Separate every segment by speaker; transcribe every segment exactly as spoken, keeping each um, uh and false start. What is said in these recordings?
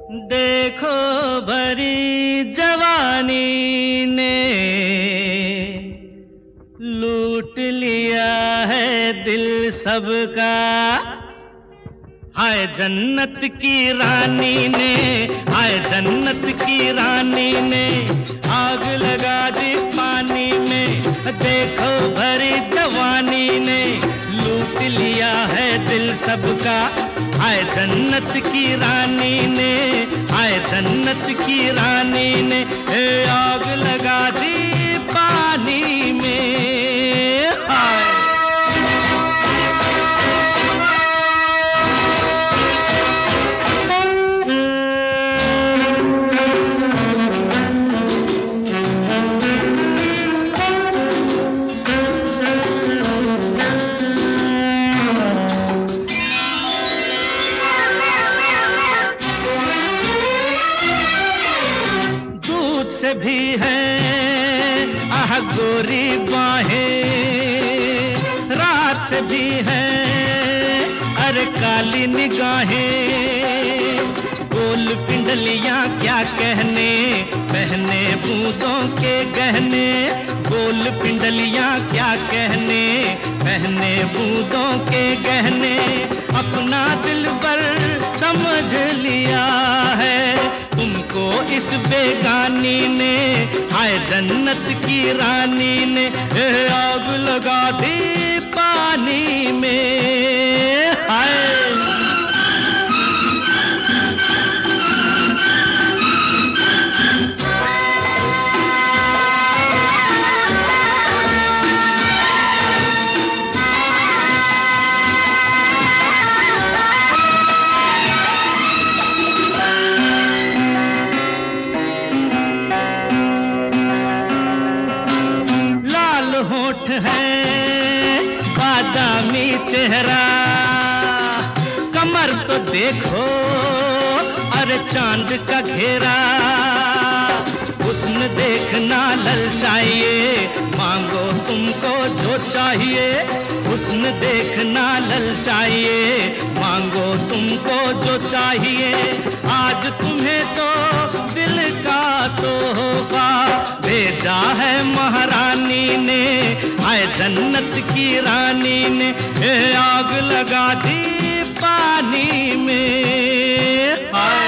Speaker 1: देखो भरी जवानी ने लूट लिया है दिल सबका। हाय जन्नत की रानी ने, हाय जन्नत की रानी ने आग लगा दी पानी में। देखो भरी जवानी ने लूट लिया है दिल सबका। हाय जन्नत की रानी ने, हाय जन्नत की रानी ने ए आग लगा दी पानी में। हाय से भी है आह गोरी बाहें, रात से भी है अरे काली निगाहें। गोल पिंडलियां क्या कहने, पहने बूंदों के गहने। गोल पिंडलियां क्या कहने, पहने बूंदों के गहने। अपना दिलबर समझ लिया है तुमको इस बेगानी ने। हाय जन्नत की रानी ने आग लगा दी पानी में। हाय होठ है बादामी चेहरा, कमर तो देखो अरे चांद का घेरा। हुस्न देखना ललचाइए, मांगो तुमको जो चाहिए। हुस्न देखना ललचाइए, मांगो तुमको जो चाहिए। आज तुम्हें तो दिल का तोहफा भेजा है महारानी ने। हाय जन्नत की रानी ने ए आग लगा दी पानी में। हाय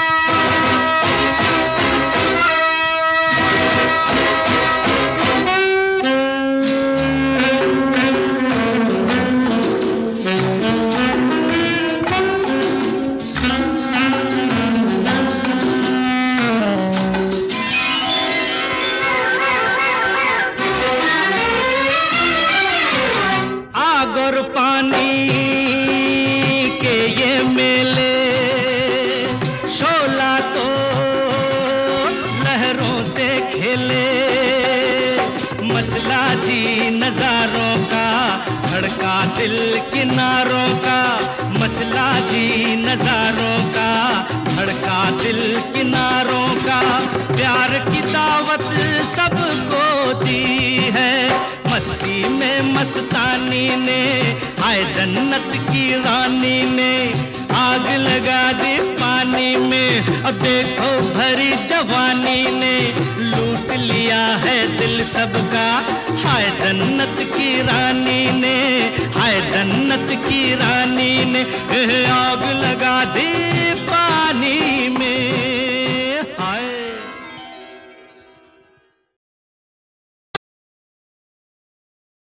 Speaker 1: और पानी के ये मेले, शोला तो लहरों से खेले। मचला जी नजारों का, धड़का दिल किनारों का। मचला जी नजारों का, धड़का दिल किनारों का। प्यार की दावत सबको दी है मस्ती में मस्तानी ने। हाय जन्नत की रानी ने आग लगा दी पानी में। अब देखो भरी जवानी ने लूट लिया है दिल सबका। हाय जन्नत की रानी ने, हाय जन्नत की रानी ने आग लगा